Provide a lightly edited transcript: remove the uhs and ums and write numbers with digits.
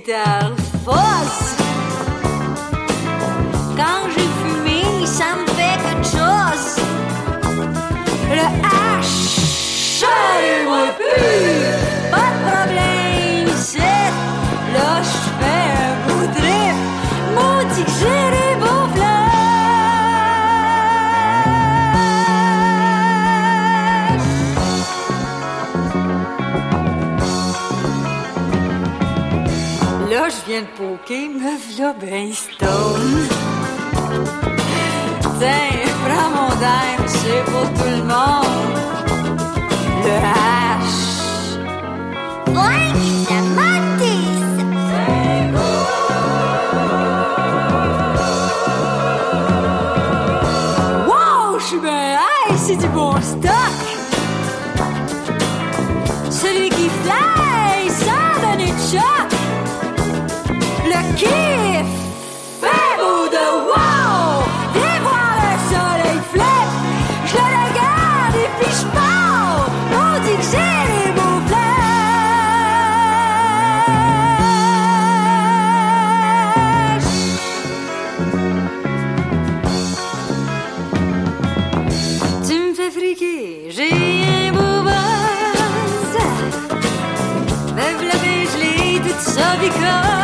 métamorphose. Quand j'ai fumé, ça me fait quelque chose. Le H, chalez-moi plus, pas de problème, c'est là je fais un beau trip, maudit que j'ai des beaux flashs. Là je viens de poker, me v'là ben stone. Tiens, prends mon dime, c'est pour tout le monde. Le H. Frank, la Mantis. C'est beau. Wow, je suis ben high, c'est du bon stock. Celui qui fly sans donner de choc. Le kiff fait beau de wow. Viens voir le soleil flip. Je le regarde et puis je pars. On dit que j'ai les beaux flashs. Tu me fais friquer, j'ai un beau buzz. Me v'là ben gelé, tout ça because